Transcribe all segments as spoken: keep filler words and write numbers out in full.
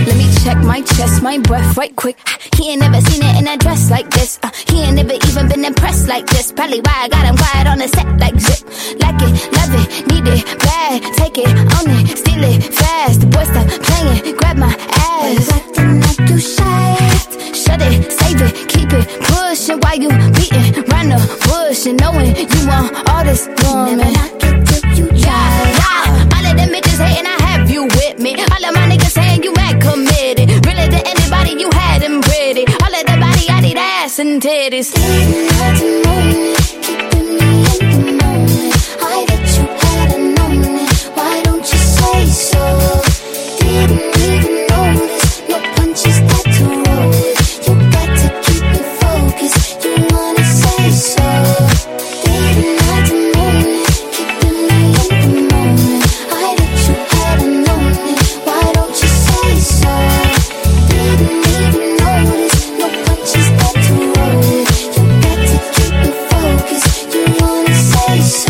Let me check my chest, my breath right quick. He ain't never seen it in a dress like this. uh, He ain't never even been impressed like this. Probably why I got him quiet on the set like zip. Like it, love it, need it, bad. Take it, own it, steal it, fast. The boy stop playing, grab my ass. Acting like you shy. Shut it, save it, keep it, pushing. While you beating round the bush and knowing you want all this woman. Never knock it till you try. Yeah, all of them bitches hating, I have you with me. All of my niggas saying you mad committed. Really to anybody, you had them pretty. All of the body, I need ass and titties. Didn't have to moan it, keeping me in the moment. I bet you hadn't known it. Why don't you say so? Didn't even notice no punches that to roll it. You got to keep me focused. You wanna say so? Didn't have to moan it, keeping me in the moment. I bet you hadn't known it. Why don't you say so? Didn't even notice no punches that to roll it. You got to keep me focused. You wanna say so?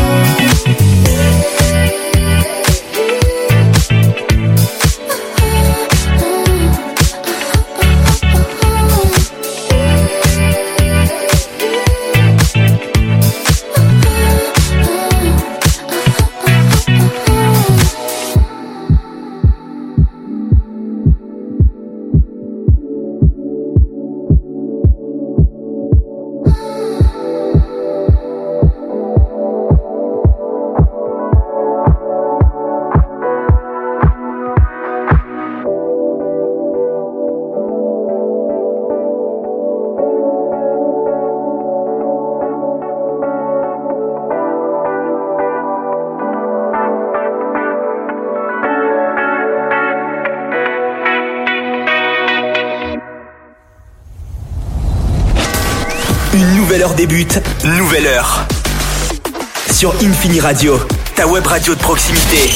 Une nouvelle heure débute, nouvelle heure. Sur Infini Radio, ta web radio de proximité.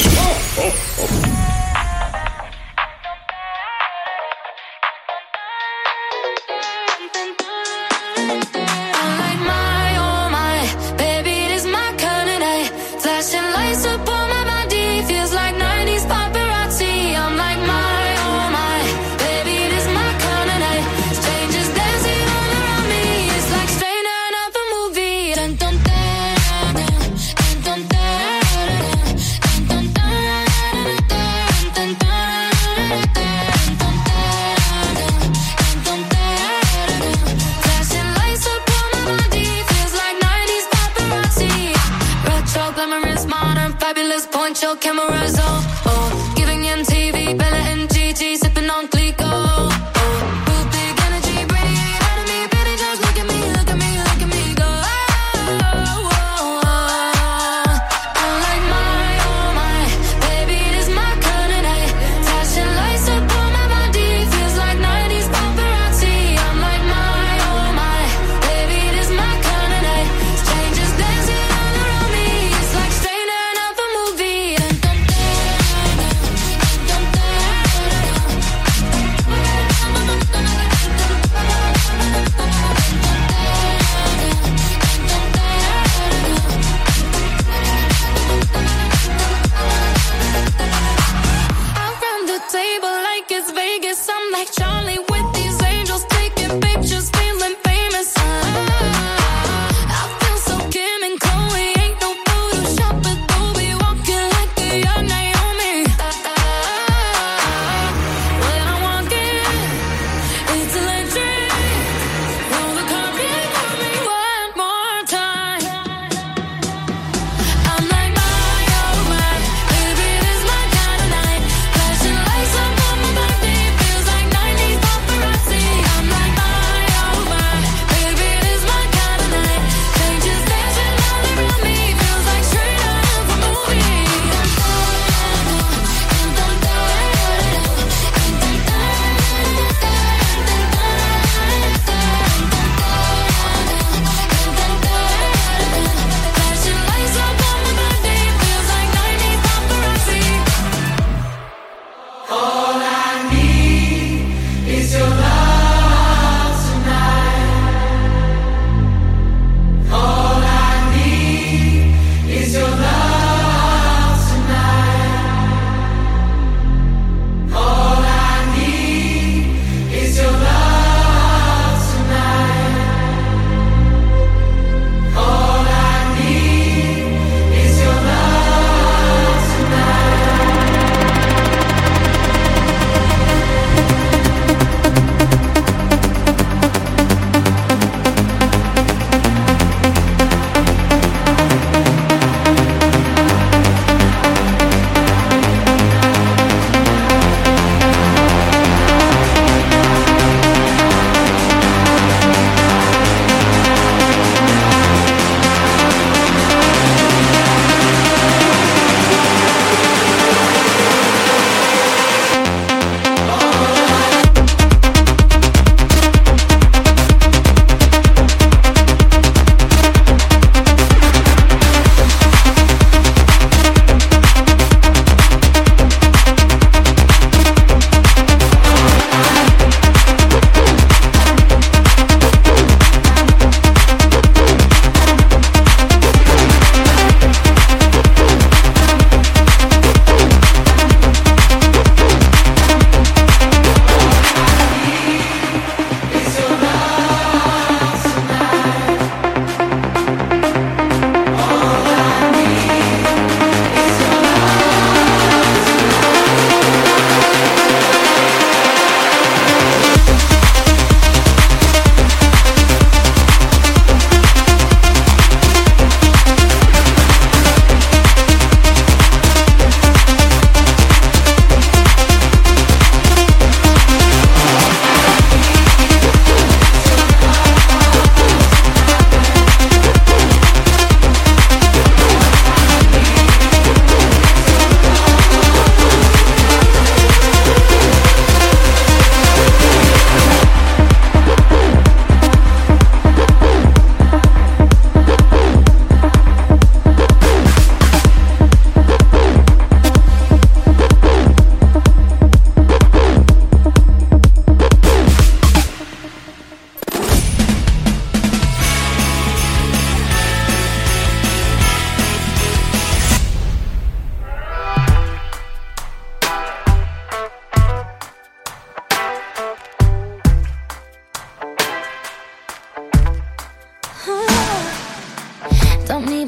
All I need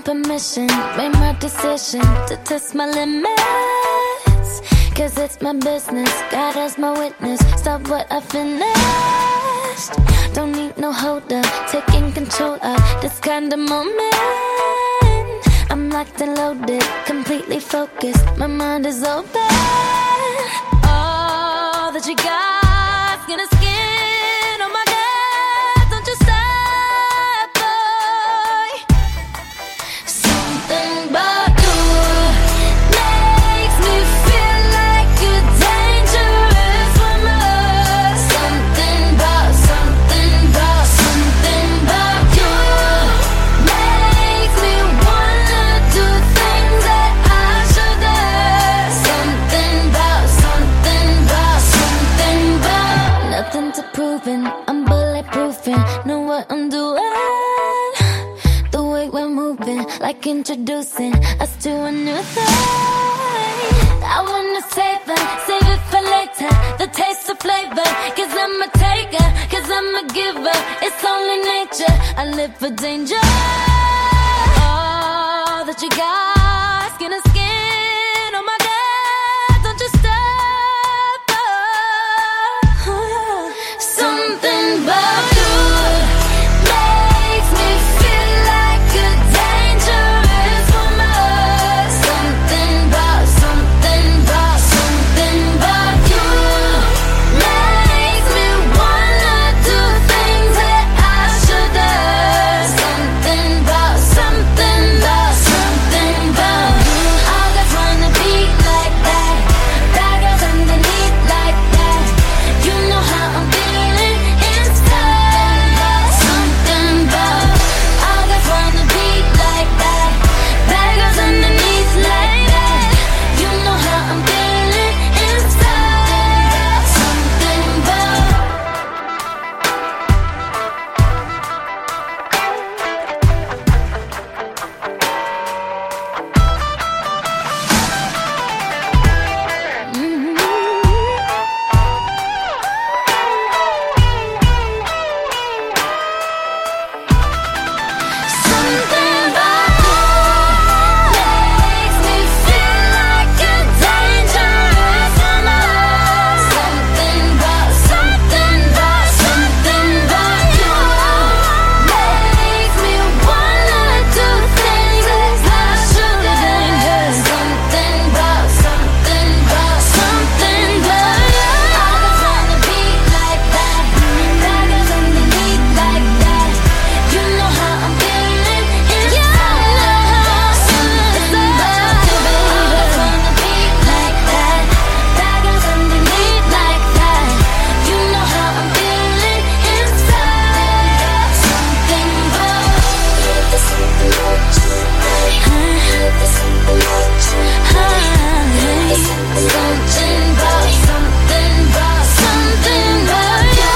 permission, made my decision to test my limits. Cause it's my business, God as my witness. Stop what I finished. Don't need no holder, taking control of this kind of moment. I'm locked and loaded, completely focused, my mind is open. All that you got, skin to skin, oh my God, don't you stop, boy. Something about you makes me feel like you're dangerous for me. Something about, something about, something about you makes me wanna do things that I shouldn't. Something about, something about, something about. Nothing to proving, I'm bulletproofing, know what I'm doing. The way we're moving, like introducing us to a new thing. I wanna save it, save it for later, the taste of flavor. Cause I'm a taker, cause I'm a giver, it's only nature, I live for danger. All that you got, skin to skin, oh my God, don't you stop, oh. Something about you makes me feel like you're dangerous for me. Something about, something about, something about you makes me wanna do things that I shouldn't. Something about, something about, something about you. All guys wanna be like that, bad girls underneath like that. You know how I'm feeling inside. Something about, all guys wanna be like that, bad girls underneath like that. You know how I'm feeling inside. Something about. Something about you makes me feel like you're dangerous for me. Something about, something about, something about you makes me wanna do things that I shouldn't. Something about, something about, something about you. All guys wanna be like that, bad girls underneath like that. You know how I'm feeling inside. Something about you, baby. All guys wanna be like that, bad girls underneath like that. You know how I'm feeling inside. Something about. There's something about you, baby. There's something about you, baby. There's something about, something about, something about you.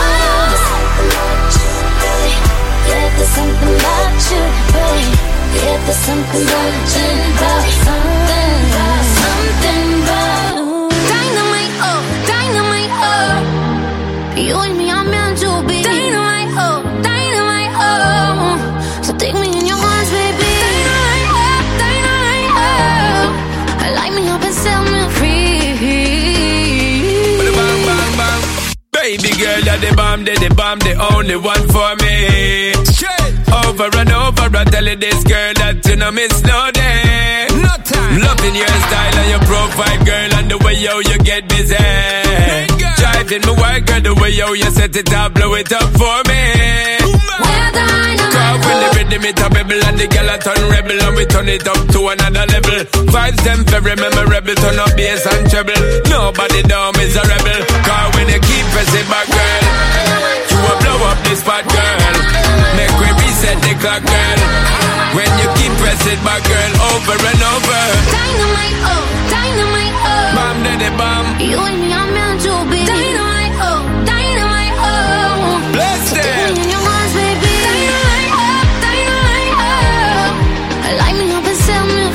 There's something about you, baby. Yeah, there's something about you, about something about, something about you. Dynamite, oh, dynamite, oh. You and me are meant to be. Dynamite, oh, dynamite, oh. So take me in your arms, baby. Dynamite, oh, dynamite, oh. Light me up and set me free. Bang, bang, bang. Baby girl, you're the bomb, the the bomb, the only one for me. Over and over, I tell you this girl that you know miss no day. No time. Loving your style and your profile, girl, and the way yo you get busy. Driving me wild, girl, the way yo you set it up, blow it up for me. We're dynamite, Cause when the rhythm it a bubble and the girl a turn rebel and we turn it up to another level. Vibes them very memorable, turn up bass and treble. Nobody down is a rebel. Cause when you keep pressing back, girl, you will blow up this spot, girl. Make we reset the clock, girl. When you keep pressing back, girl, over and over. dynamite, oh, dynamite, oh. Bomb daddy bomb. You and me are meant to be. Dynamite, oh, dynamite, oh. Bless Take them. me in your arms, baby. Dynamite, oh, dynamite, oh. Light me up and set me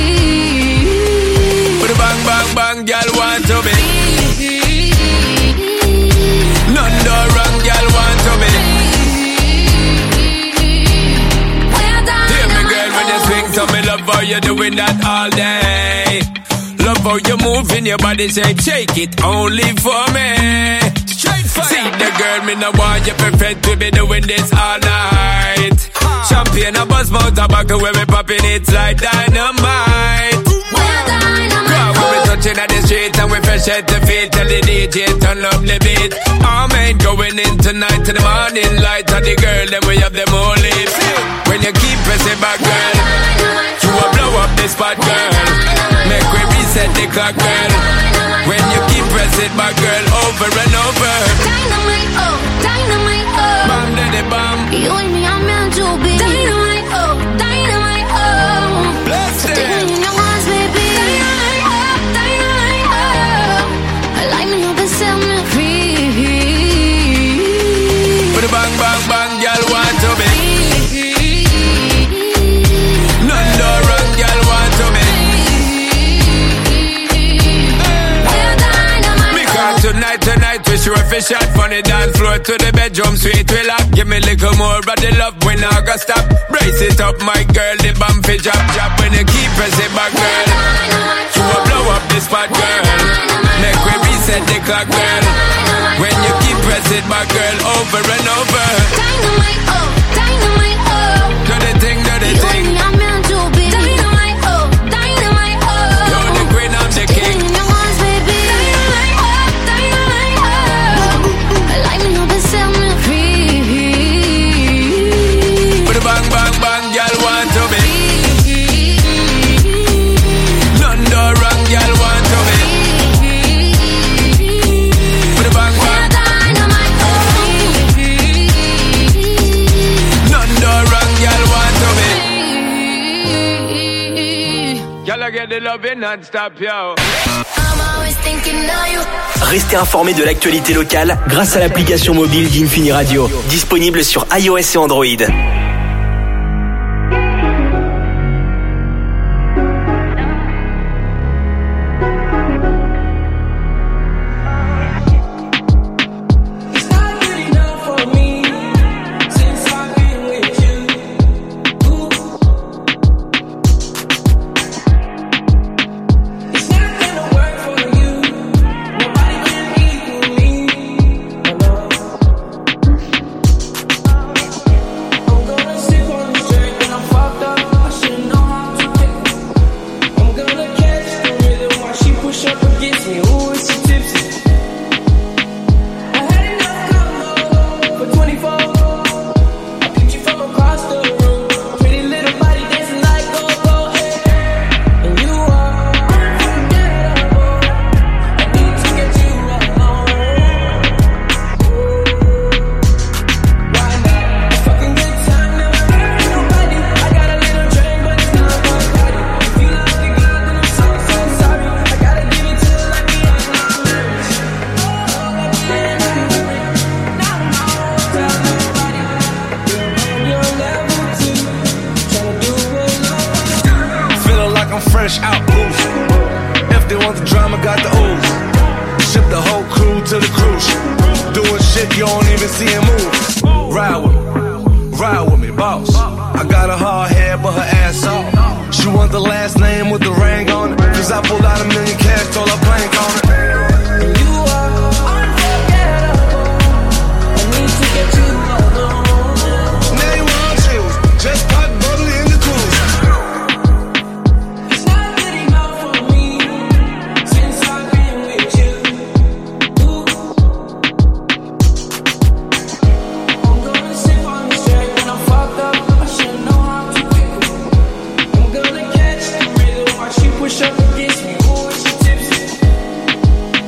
free. Put a bang, bang, bang, girl want to be. how you move in your body shape. Shake it only for me. Straight fire. See the girl, me no want you perfect. We be doing this all night. Ha. Champagne, a buzz, mouth, tobacco, when we popping it's like dynamite. We're dynamite. Girl, when we touching at the street and we fresh at the feet. Tell the D J turn up the beat. All men going in tonight to the morning light. And the girl, then we have them all lips. When you keep pressing back, girl, you will blow up this spot, girl. Make we reset the clock, girl. When you keep pressing back, girl, over and over. Dynamite, oh, dynamite, oh. Bam, daddy, bam. You and me are meant to be. Dynamite, oh, dynamite, oh. Bless Stick it. me in your arms, baby. Dynamite, oh, dynamite, oh. Light me up and set me free. Put a bang, bang, bang, girl, want to be. None no wrong, girl, want to be. Tonight, tonight, we sure fish out from the dance floor to the bedroom, sweet we lock. Give me a little more of the love when I go stop. Brace it up, my girl, the bum fi drop, drop. When you keep pressing back, girl, you will blow up the spot, girl. Make we reset the clock, girl. When you keep pressing back, girl, over and over. Dynamite, oh, dynamite, oh. Do the thing, do the You thing. and me are meant to be. Dynamite, oh, dynamite, oh. You're the queen, I'm the king. In your arms, baby. Bang, bang, bang, girl want to be. None no wrong, girl want to be. Bang, bang, none no wrong, girl want to be. Girl, I get the loving non-stop, yo. Restez informés de l'actualité locale grâce à l'application mobile d'Infini Radio, disponible sur iOS et Android. fresh out boost. If they want the drama, got the ooze. Ship the whole crew to the cruise. Doing shit you don't even see him move. Ride with me, ride with me, boss. I got a hard head, but her ass off. She want the last name with the ring on it. Cause I pulled out a million cash, told her blank on it. And you are unforgettable. I need to get you alone. Now you want chills, just pop bubbly in the cruise. It's not good enough for me since I've been with you. Ooh. I'm gonna sip on this track when I'm fucked up. I should know how to pick up. I'm gonna catch the rhythm while she push up against me. Ooh, she tipsy.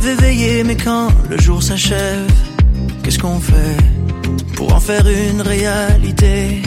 rêve éveillé, mais quand le jour s'achève, qu'est-ce qu'on fait pour en faire une réalité?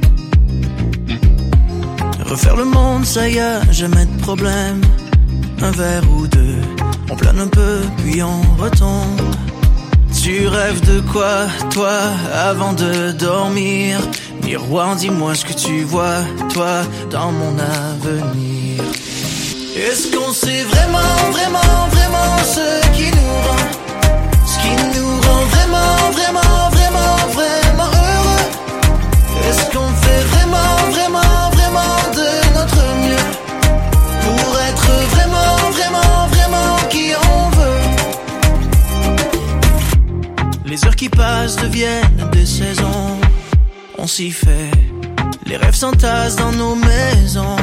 Refaire le monde, ça y a jamais de problème. Un verre ou deux, on plane un peu, puis on retombe. Tu rêves de quoi, toi, avant de dormir? Miroir, dis-moi ce que tu vois, toi, dans mon avenir. Est-ce qu'on sait vraiment, vraiment, vraiment ce qui nous rend, ce qui nous rend vraiment, vraiment, vraiment, vraiment heureux? Est-ce qu'on fait vraiment, vraiment, vraiment de notre mieux pour être vraiment, vraiment, vraiment qui on veut? Les heures qui passent deviennent des saisons. On s'y fait, les rêves s'entassent dans nos maisons.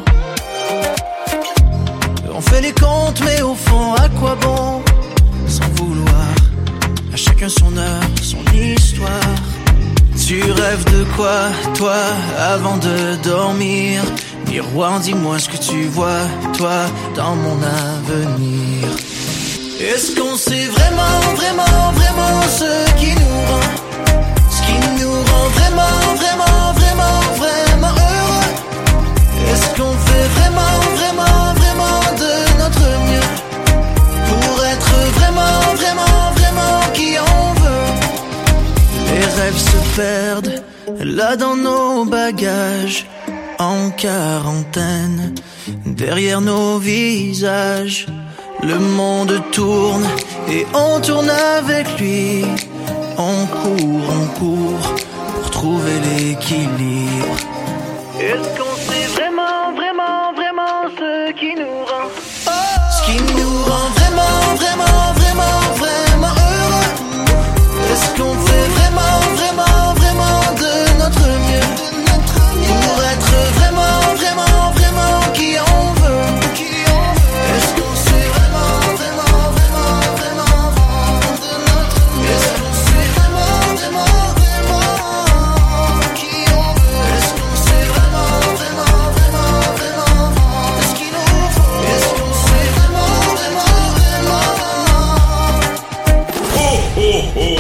On fait les comptes, mais au fond, à quoi bon? Sans vouloir, à chacun son heure, son histoire. Tu rêves de quoi, toi, avant de dormir? Miroir, dis-moi ce que tu vois, toi, dans mon avenir. Est-ce qu'on sait vraiment, vraiment, vraiment ce qui nous rend, ce qui nous rend vraiment, vraiment, vraiment, vraiment heureux? Est-ce qu'on fait vraiment, vraiment, vraiment de notre mieux pour être vraiment, vraiment, vraiment qui on veut? Les rêves se perdent là dans nos bagages, en quarantaine, derrière nos visages. Le monde tourne et on tourne avec lui. On court, on court pour trouver l'équilibre. Est-ce qu'on sait vraiment, vraiment, vraiment ce qui nous rend, oh, ce qui nous rend vraiment, vraiment, vraiment, vraiment heureux? Est-ce qu'on fait vraiment, vraiment, vraiment de notre mieux pour être vraiment, vraiment, vraiment qui on veut? Est-ce qu'on sait vraiment, vraiment, vraiment, vraiment de notre mieux? Est-ce qu'on sait vraiment, vraiment, vraiment qui on veut? Est-ce qu'on sait vraiment, vraiment, vraiment, vraiment ce qu'il nous faut? Est-ce qu'on sait vraiment, vraiment, vraiment? Oh, oh, oh.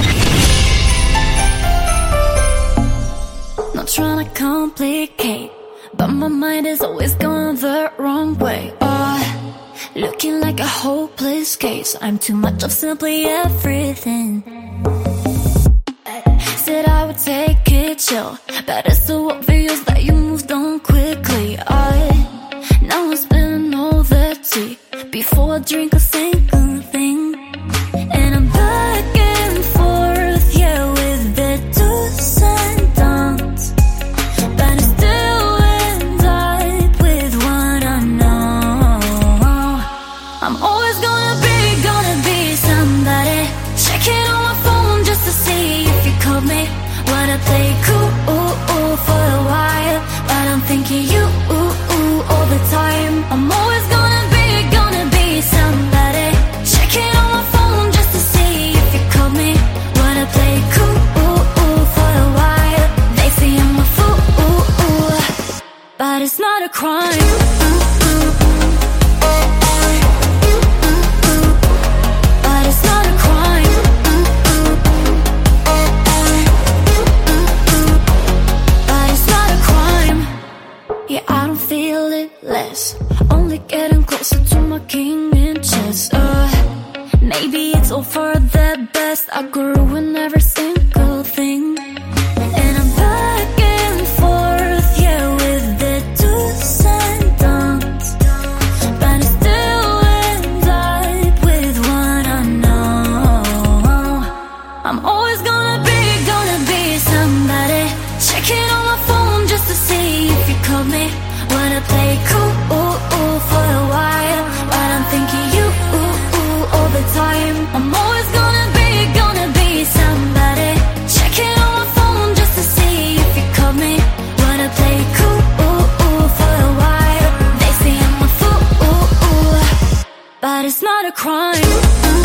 Not trying to complicate, but my mind is always going the wrong way. Oh, looking like a hopeless case. I'm too much of simply everything. Said I would take it chill, but it's so obvious that you moved on quickly. I now I'm spilling all the tea before I drink a single thing. And I'm back and forth, yeah, with the do's and don'ts, but I still end up with what I know. I'm always gonna be, gonna be somebody. Checking on my phone just to see if you called me. Wanna play cool for a while, but I'm thinking you all the time. I'm always gonna be, gonna be somebody. Checking on my phone just to see if you called me. Wanna play cool for a while. They say I'm a fool, but it's not a crime. But it's not a crime. But it's not a crime. Yeah, I don't feel it less. Only getting closer to my king in chess. Uh, maybe it's all for the best. I grew in every single thing. And I'm back and forth, yeah, with the do's and don'ts, but I still end up with what I know. I'm always gonna be, gonna be somebody. Checking on my phone just to see if you called me. Wanna play cool for a while, but I'm thinking you all the time. I'm always gonna be, gonna be somebody. Checking on my phone just to see if you called me. Wanna play cool for a while. They say I'm a fool, but it's not a crime.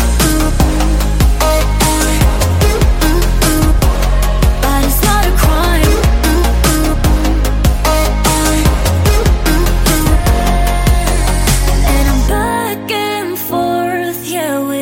But it's not a crime. And I'm back and forth, yeah, with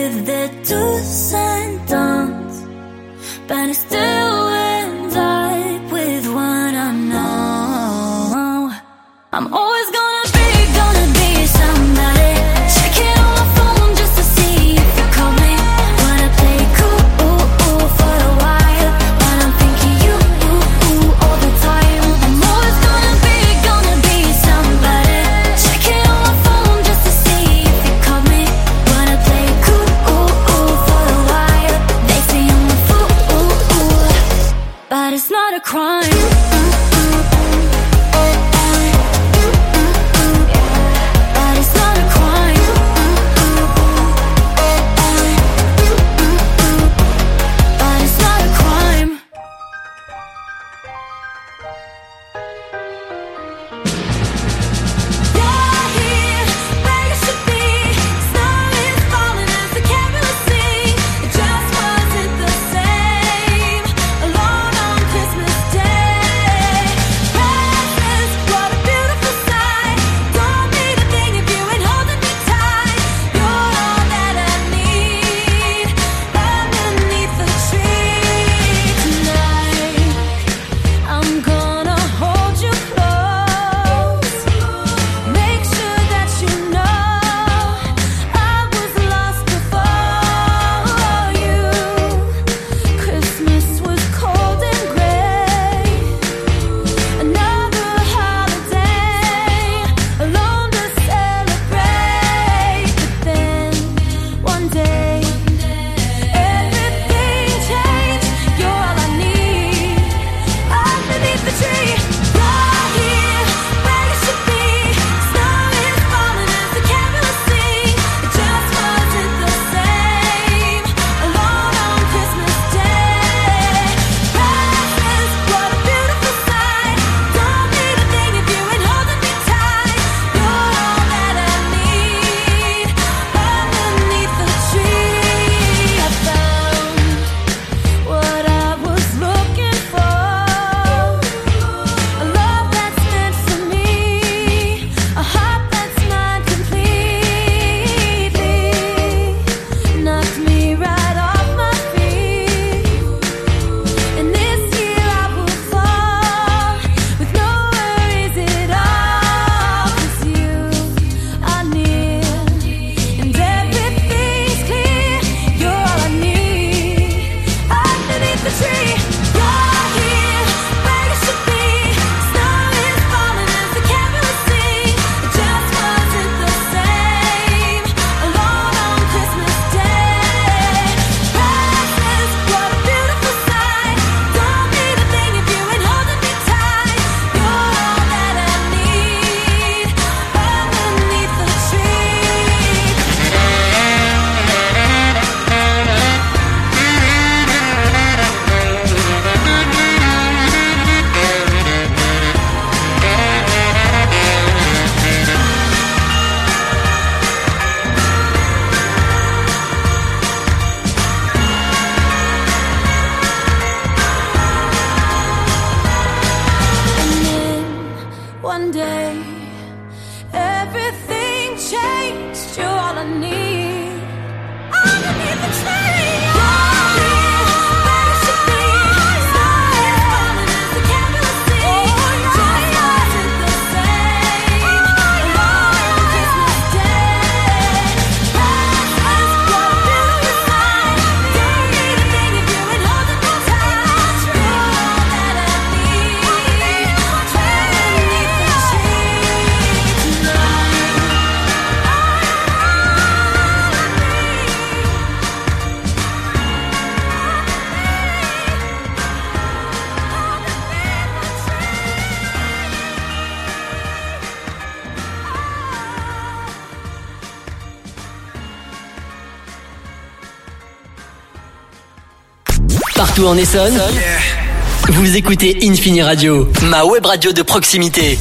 partout en Essonne. Yeah. Vous écoutez Infini Radio, ma web radio de proximité.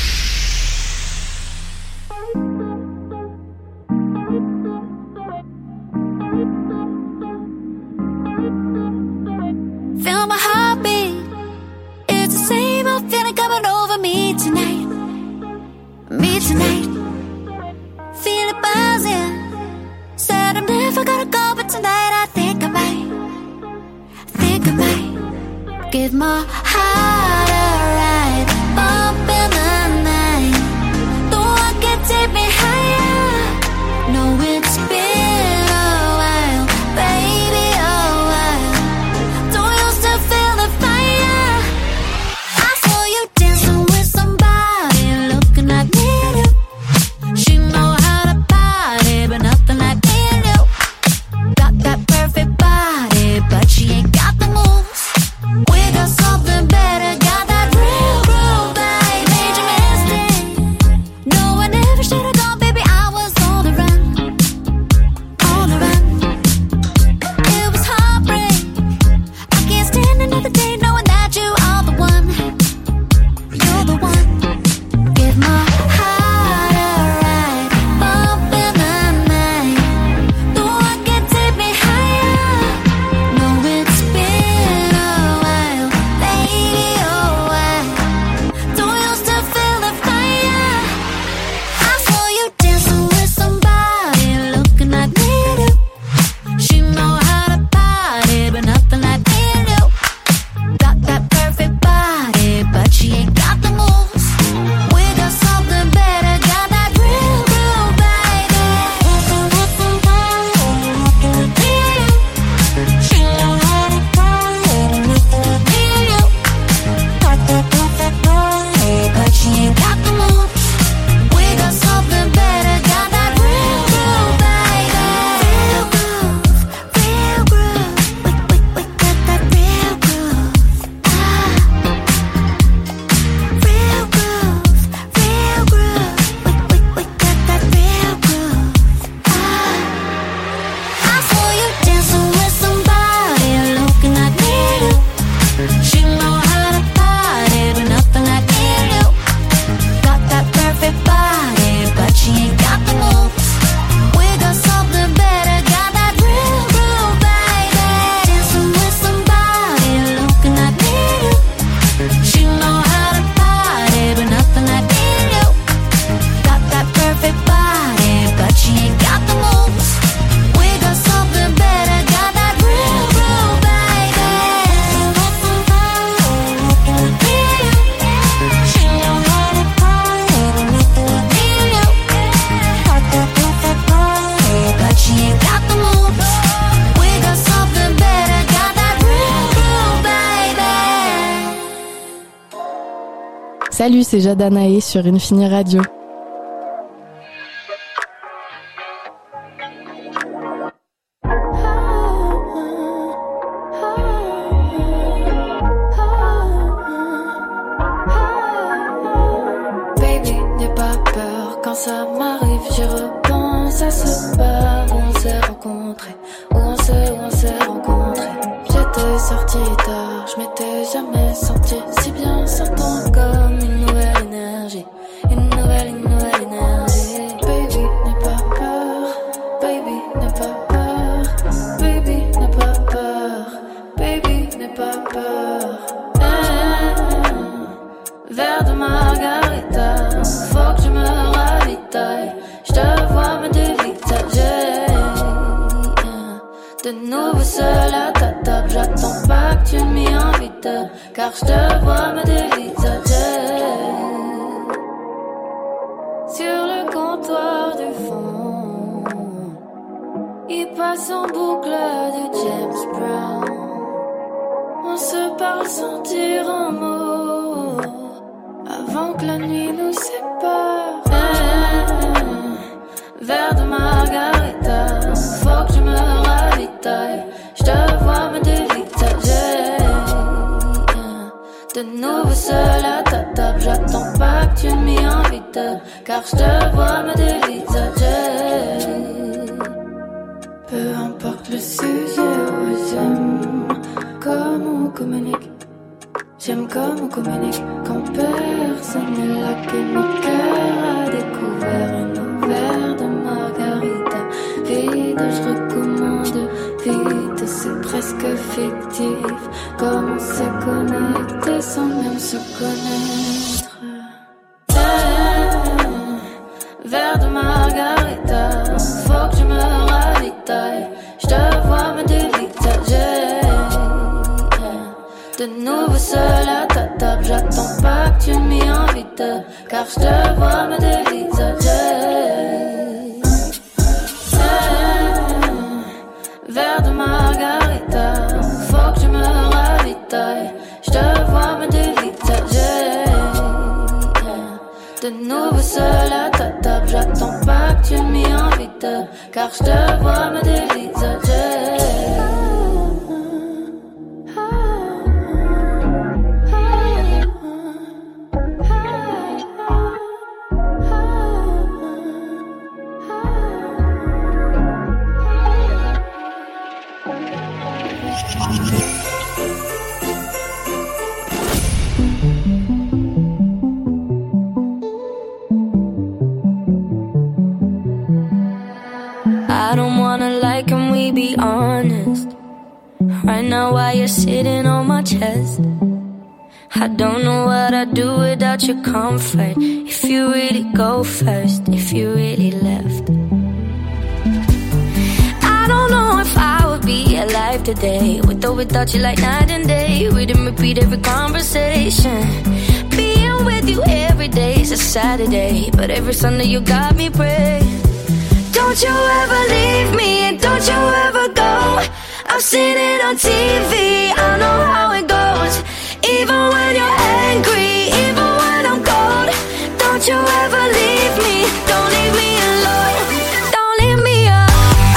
Feel my heartbeat. It's the same old feeling coming over me tonight. Me tonight. Feel it buzzing. Said I'm never gonna go, but tonight I think I might. Think I might. Give my heart a ride. Bump in the night. The one can take me higher. No, it's been a while, baby, a while. Don't you still feel the fire? I saw you dancing with somebody looking like me too. She know how to party, but nothing like me and you. Got that perfect body, but she ain't got the moves. We got something better, got that real groove, babe. Made you mistake. No, I never should've gone, baby. I was on the run, on the run. It was heartbreak. I can't stand another day knowing that you are the one. You're the one. Give my heart a ride. Bump in the night. The one can take me higher. No, it's been a while, baby, oh why? Don't you still feel the fire? I saw you dancing with somebody looking like me too. She know how to party, but nothing like me and you. Got that perfect body, but she ain't got the moves. We got something better, got that real groove, baby. She know how to party, me and you. Got that perfect body, but she ain't got the moves. We got something better, got that real groove, baby. Real groove, real groove. We, we, we got that real groove. Ah. Real groove, real groove. We, we, we got that real groove. Ah. I saw you dancing with somebody looking like me too. She know how to party, but nothing like me and you. Got that perfect body, but she ain't got the moves. We got something better, got that real groove, baby. Dancing with somebody looking like me too. She know how to party, but nothing like me and you. Got that perfect body, but she ain't got the moves. We got something better, got that real groove, baby. She know how to party, but nothing like me and you. Got that perfect body, but she ain't got the moves. We got something better, got that real groove, baby. Salut, c'est Jada Nae sur Infini Radio. Baby, n'aie pas peur, quand ça m'arrive, j'y repense à ce bar où on s'est rencontrés, où on s'est, où on s'est rencontrés. J'étais sorti tard, je m'étais jamais senti si bien, sentant comme une nouvelle énergie, une nouvelle, une nouvelle énergie. Baby, n'aie pas peur, baby, n'aie pas peur, baby, n'aie pas peur, baby, n'aie pas peur. Eh, verre de margarita, faut que je me ravitaille. Je te vois me dévisager. De nouveau seul à ta table, j'attends pas que tu m'y invites, car je te vois me dévisager. Sur le comptoir du fond, il passe en boucle du James Brown. On se parle sans dire un mot, avant que la nuit nous sépare. Eh, verre de margarita, faut que je me ravitaille. Je te vois me dévisager. De nouveau seul à ta table, j'attends pas que tu m'y invites, car je te vois me dévisager. Peu importe le sujet, j'aime comme comme on communique quand personne n'est là, que mon cœur a découvert un verre de margarita vide. Je recommande vite, c'est presque fictif comme on s'est connecté sans même se connaître. Hey, verre de margarita, faut que je me ravitaille. Je te vois me dévisager. De nouveau seul à ta table, j'attends pas que tu m'y invites, car je te vois me dévisager. Verre de margarita, faut que je me ravitaille. Je te vois me dévisager. De nouveau seul à ta table, j'attends pas que tu m'y invites, car je te vois me dévisager. I don't wanna lie, can we be honest? Right now while you're sitting on my chest, I don't know what I'd do without your comfort. If you really go first, if you really left, I don't know if I would be alive today, with or without you like night and day. We didn't repeat every conversation. Being with you every day is a Saturday, but every Sunday you got me praying. Don't you ever leave me, and don't you ever go. I've seen it on T V, I know how it goes. Even when you're angry, even when I'm cold. Don't you ever leave me, don't leave me alone. Don't leave me alone.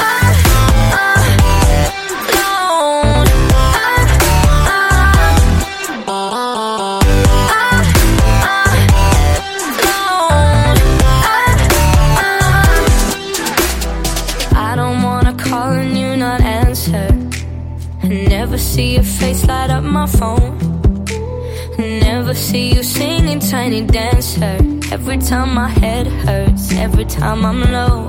I don't wanna call and you not answer. Never see your face light up my phone. Never see you singing Tiny Dancer. Every time my head hurts, every time I'm low.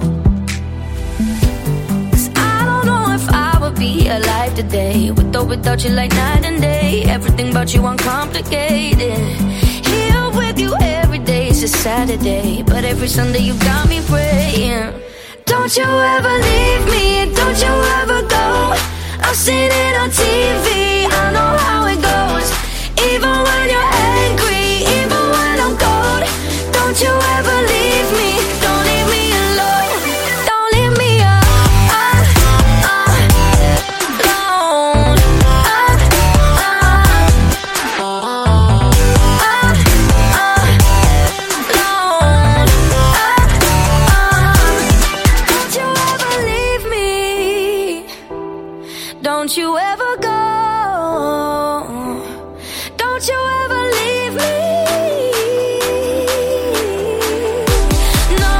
Cause I don't know if I would be alive today, with or without you like night and day. Everything about you uncomplicated. Here with you every day is a Saturday, but every Sunday you got me praying. Don't you ever leave me, don't you ever go. I've seen it on T V, I know how it goes. Even when you're angry, even when I'm cold. Don't you ever leave me, don't leave me alone. Don't leave me alone. Don't you ever leave me, don't you ever go. Don't you ever leave me. No.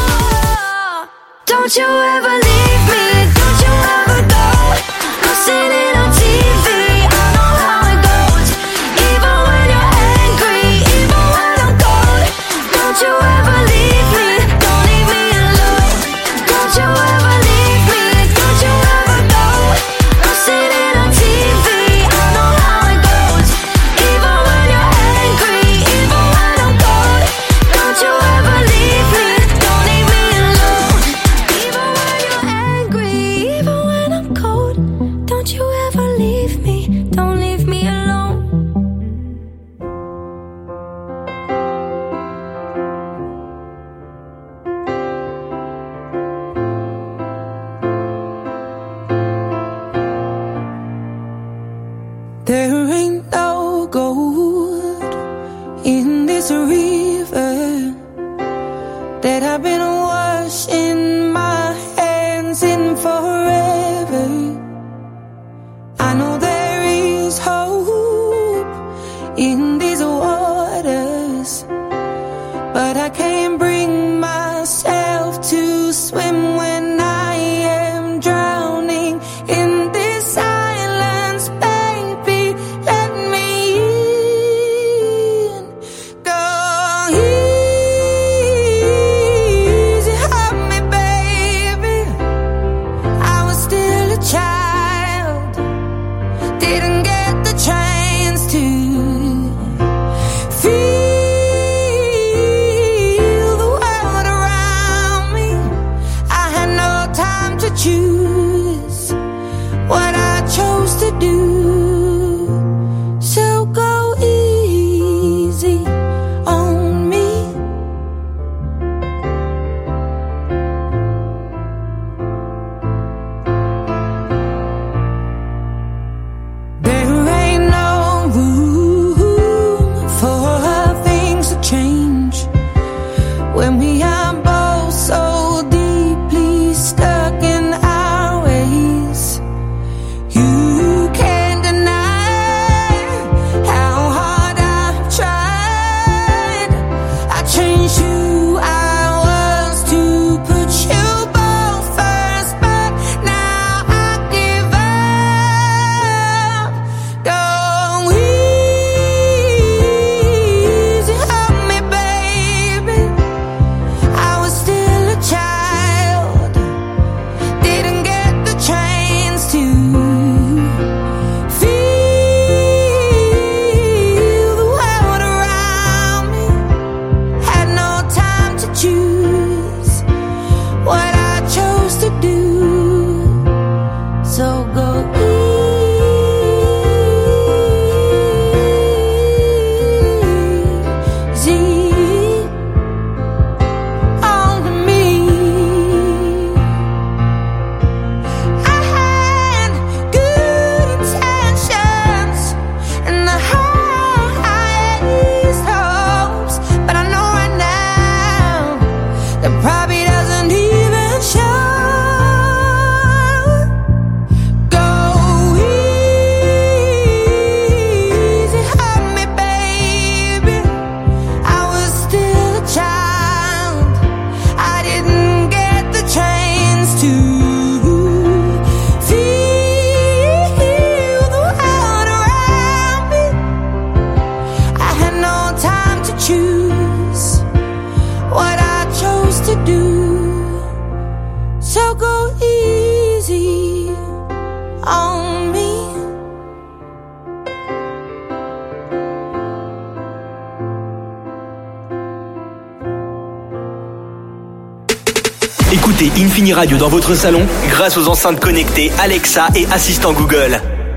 Don't you ever leave me. Don't you ever go. I've seen it on T V, I know how it goes. Even when you're angry, even when I'm cold. Don't you ever leave me, don't leave me alone. Don't you ever leave me, don't you ever go. I've seen it on T V, I know how it goes. Even when you're angry, even when I'm cold. Don't you ever leave me, don't leave me alone. Even when you're angry, even when I'm cold. Don't you ever leave me, don't leave me alone. There ain't no gold in this river that I've been washing my hands in forever. I know there is hope in these waters, but I can't bring myself to swim when I am drowning in this silence, baby. Let me in. Écoutez Infini Radio dans votre salon grâce aux enceintes connectées Alexa et assistant Google.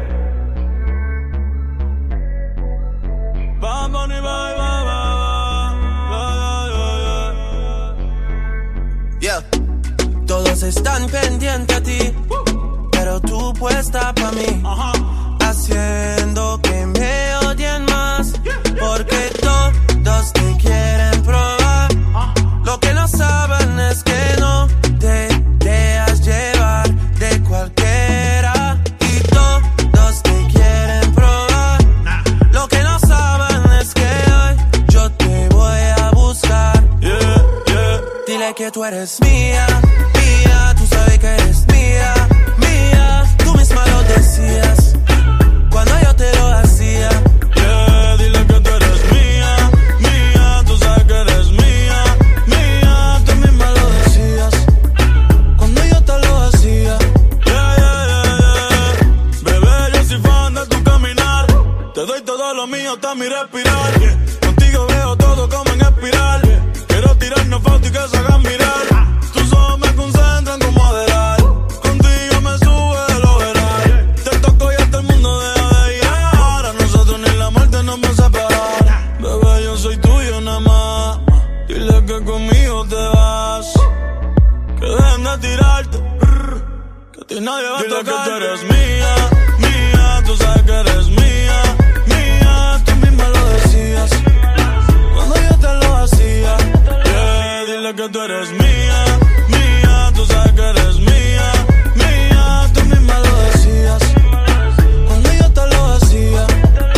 Yeah. Todos están pendientes a ti, pero tú puesta pa' mí, haciendo que me odien más, porque todos te quieren probar. Lo que no saben es que no te dejas llevar de cualquiera, y todos te quieren probar. Lo que no saben es que hoy yo te voy a buscar. Yeah, yeah. Dile que tú eres mía, mía, tú sabes que eres mía, mía, tú misma lo decías cuando yo te lo hacía. Yeah, dile que tú eres mía, mía, tú sabes que eres mía, mía, tú misma lo decías cuando yo te lo hacía. Yeah, yeah, yeah, yeah. Bebé, yo soy fan de tu caminar, te doy todo lo mío hasta mi respirar. Contigo veo todo como en espiral, quiero tirarnos fotos y que se hagan mirar. Tus ojos me concentran como adelar, contigo me sube de lo veral. Te toco y hasta el mundo deja de llegar, a nosotros ni la muerte nos va a separar. Bebé, yo soy tuyo nada más, dile que conmigo te vas, que dejen de tirarte, que a ti nadie va a tocar. Dile que tú eres mía, mía, tú sabes que eres mía, mía, tú misma lo decías cuando yo te lo hacía. Yeah, dile que tú eres mía, mía, tú sabes que eres mía, mía, tú misma lo decías cuando yo te lo hacía.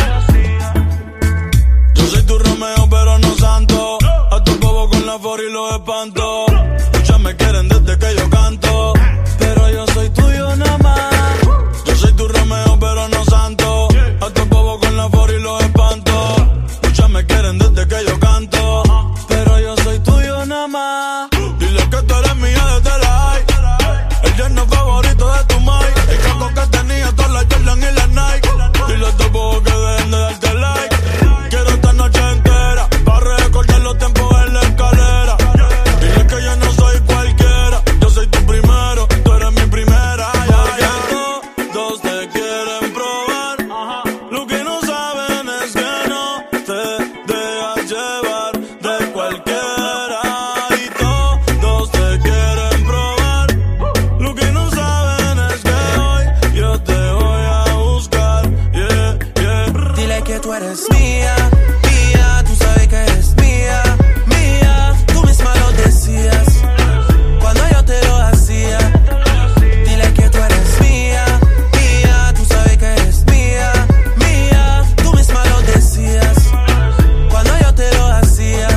Yo soy tu Romeo pero no santo, a tu bobo con la for y los espanto. Muchas me quieren desde que yo canto, pero yo soy tuyo nada más. Yo soy tu Romeo pero no santo, a tu bobo con la for y los espanto. Muchas me quieren desde que yo canto, pero yo soy tuyo nada más. Dile que tú eres mía desde la high, el yerno favorito de tu mai, el caco que tenía todas las Jordan y las Nike. Dile a tu bobo que dejen de darte like, quiero esta noche entera para recordar los tiempos en la escalera. Dile que yo no soy cualquiera, yo soy tu primero, tú eres mi primera. Ya, ya. Todos te quieren probar, lo que no saben es que no te dejas llevar de cualquiera, y todos te quieren probar. Lo que no saben es que hoy yo te voy a buscar. Yeah, yeah. Dile que tú eres mía, mía, tú sabes que eres mía, mía, tú misma lo decías cuando yo te lo hacía. Dile que tú eres mía, mía, tú sabes que eres mía, mía, tú misma lo decías cuando yo te lo hacía.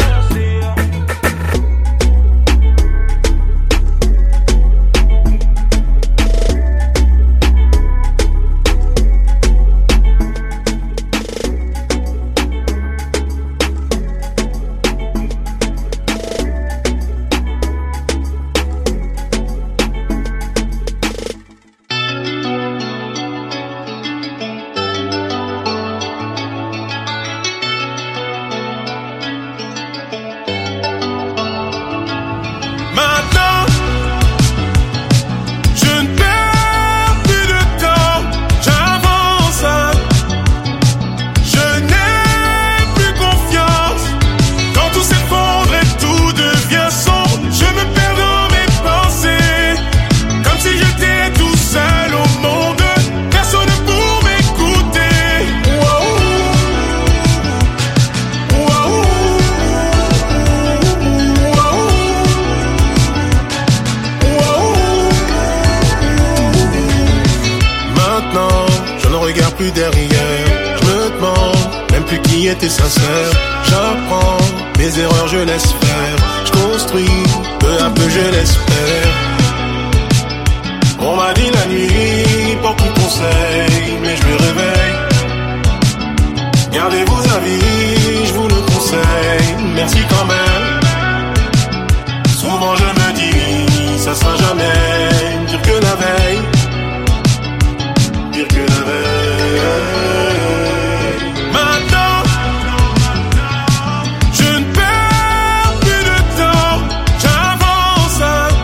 Maintenant, je ne perds plus de temps, j'avance. Je n'ai plus confiance, quand tout s'effondre et tout devient sombre, je me perds dans mes pensées, comme si j'étais tout seul au monde, personne pour m'écouter. Wow. Wow. Maintenant, je ne regarde plus derrière. Je me demande même plus qui était sincère. J'apprends mes erreurs, je laisse faire. Je construis, peu à peu je l'espère. On m'a dit la nuit, porte tout conseil, mais je me réveille. Gardez vos avis, je vous le conseille. Merci quand même. Souvent je me dis, ça sera jamais pire que la veille. Pire que la veille. Maintenant, je ne perds plus de temps, j'avance.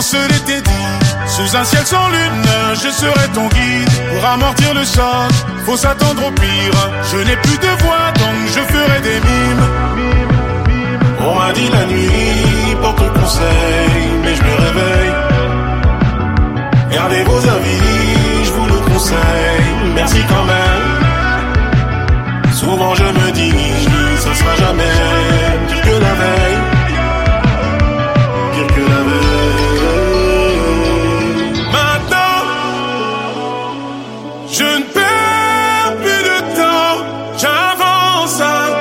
se l'était dit. Sous un ciel sans lune, je serai ton guide. Pour amortir le choc, faut s'attendre au pire. Je n'ai plus de voix, donc je ferai des mimes. On m'a dit la nuit, porte conseil, mais je me réveille. Gardez vos avis, je vous le conseille. Merci quand même. Souvent je me dis, ça sera jamais pire que la veille. Pire que la veille. Maintenant, je ne perds plus de temps. J'avance.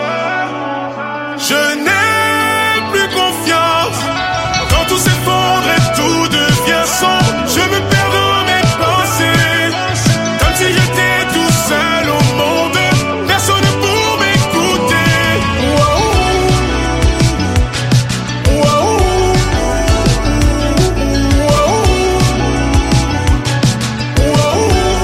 Je n'ai plus confiance. Quand tout s'effondre et tout devient sombre, je me perds dans mes pensées. Comme si j'étais tout seul au monde. Personne pour m'écouter. Wow. Wow. Wow. Wow.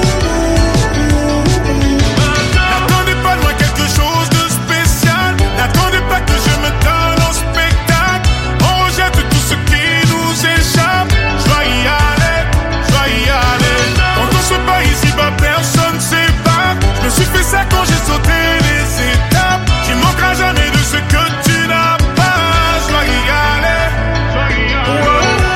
N'attendez pas de moi quelque chose de spécial. N'attendez pas que je me donne en spectacle. On rejette tout ce qui nous échappe. Je dois y aller, je dois y aller. Quand on se bat ici, bah personne s'ébat. Je me suis fait ça quand j'ai sauté les étapes. Tu ne manqueras jamais de ce que tu n'as pas. Je dois y aller, je dois y aller.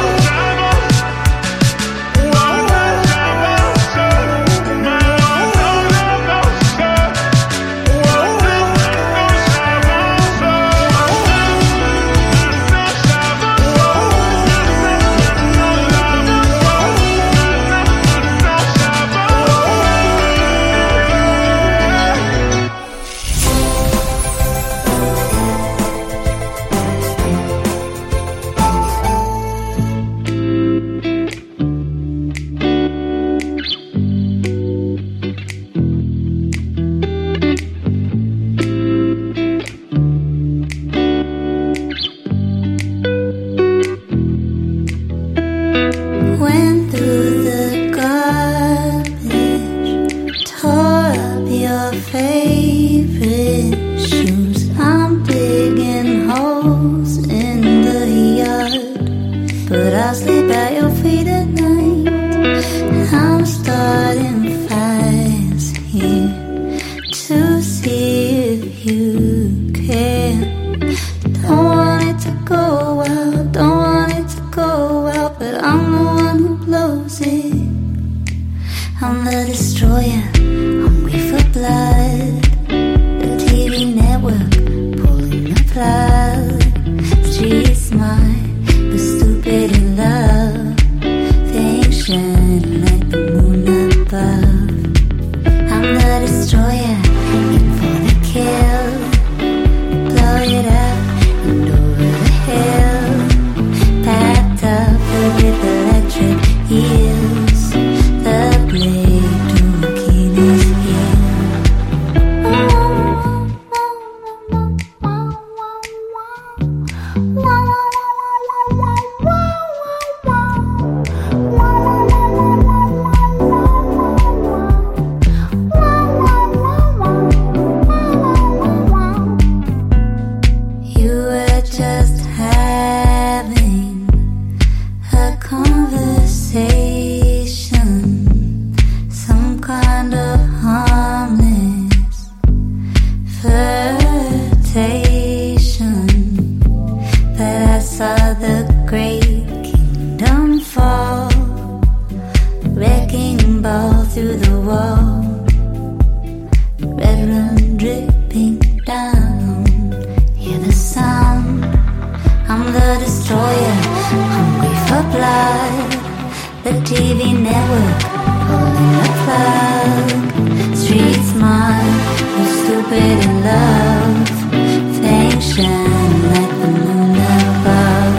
Went through the garbage, tore up your favorite shoes. I'm digging holes in the yard, but I'll sleep at your feet at night. I'm starting fires here to see if you care. Don't want it to go well, don't want it to go well, but I'm the one who blows it. I'm the destroyer, hungry for blood. The T V network pulling the plug. Street smart, but stupid in love. Things shine like the moon above. I'm the destroyer, in for the kill. Blow it up and over the hill. Packed up with electric heels. The blade to Achilles' heel. You were just having a conversation, some kind of harmless flirtation. But I saw the great kingdom fall, wrecking ball through the wall, red rum dripping down. Hear the sound. I'm the destroyer, hungry for blood. The T V network pulling the plug. Street smart, but stupid in love. Things shine like the moon above.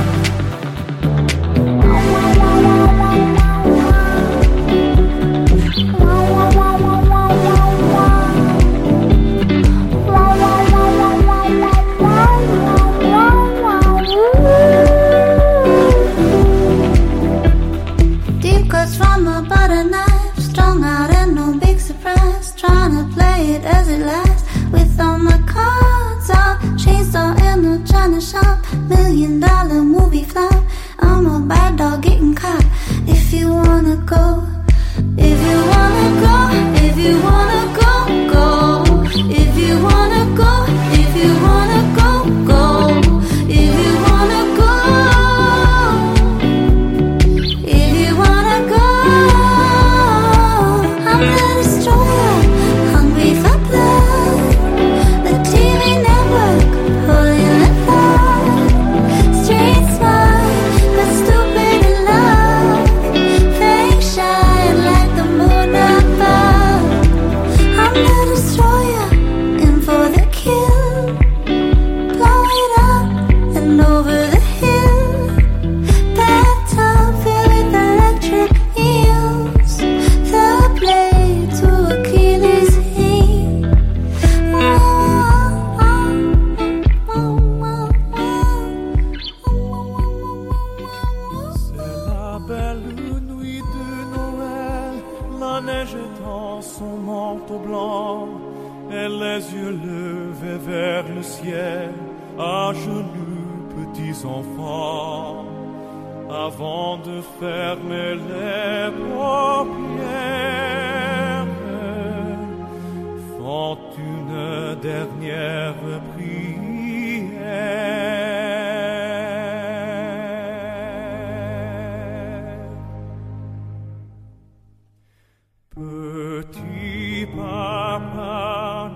Deep cuts from a butter knife, strung out and no big surprise. Trying to play it as it lasts, with all my cards out. Chainsaw in a China shop, million dollar movie flop. I'm a bad dog getting caught. jetant son manteau blanc et les yeux levés vers le ciel, à genoux, petits enfants, avant de fermer les paupières, font une dernière prière. Petit Papa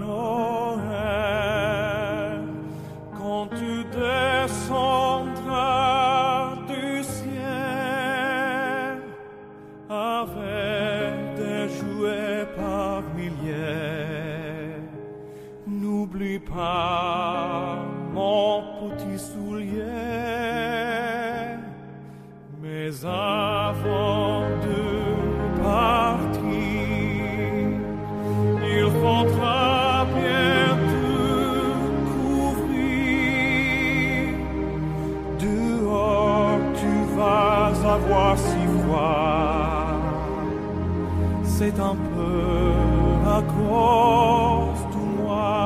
Noël, quand tu descendras du ciel avec des jouets par milliers, n'oublie pas mon petit soulier, mais avant de partir, il faudra bien te couvrir. Dehors, tu vas avoir si froid. C'est un peu à cause de moi.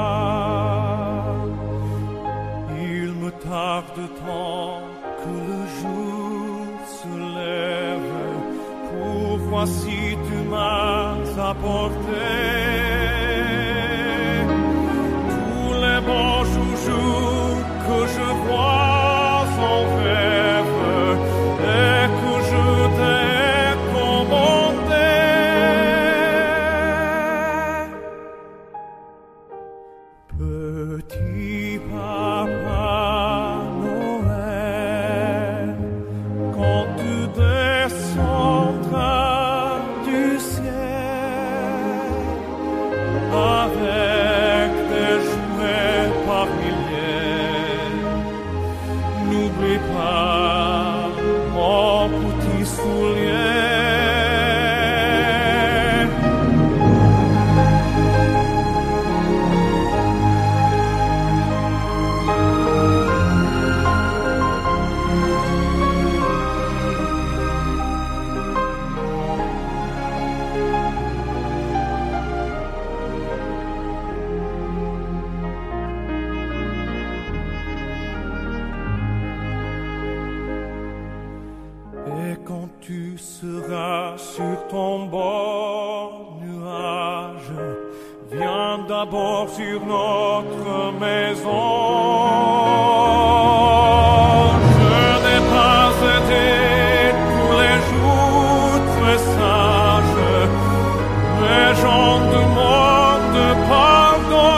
Il me tarde tant que le jour se lève pour voir si tu m'as apporté tous les bons joujoux que je vois en rêve et que je t'ai commandé. Petit Papa Noël, quand tu descendras du ciel avec des jouets par milliers, n'oublie pas mon petit soulier. Et quand tu seras sur ton bord nuage, viens d'abord sur notre maison. Je n'ai pas été tous les jours très sage, mais j'en demande pardon.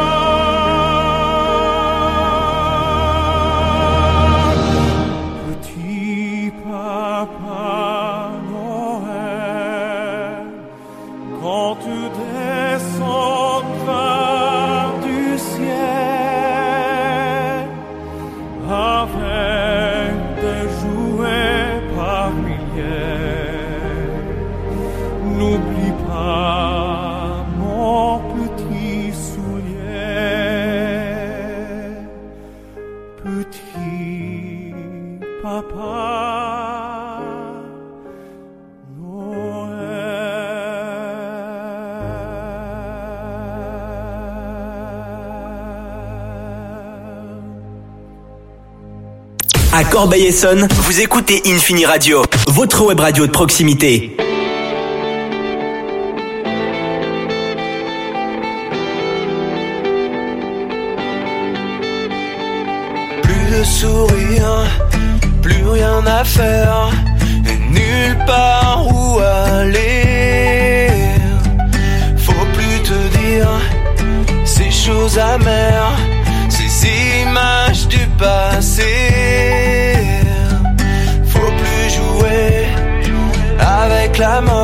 Petit Papa Noël, quand tu descendras du ciel avec des jouets par milliers, n'oublie pas mon petit soulier. Petit Papa À Corbeil-Essonnes, vous écoutez Infini Radio, votre web radio de proximité. Plus de sourire, plus rien à faire, et nulle part où aller. Faut plus te dire ces choses amères, ces images du passé. Faut plus jouer avec la mort.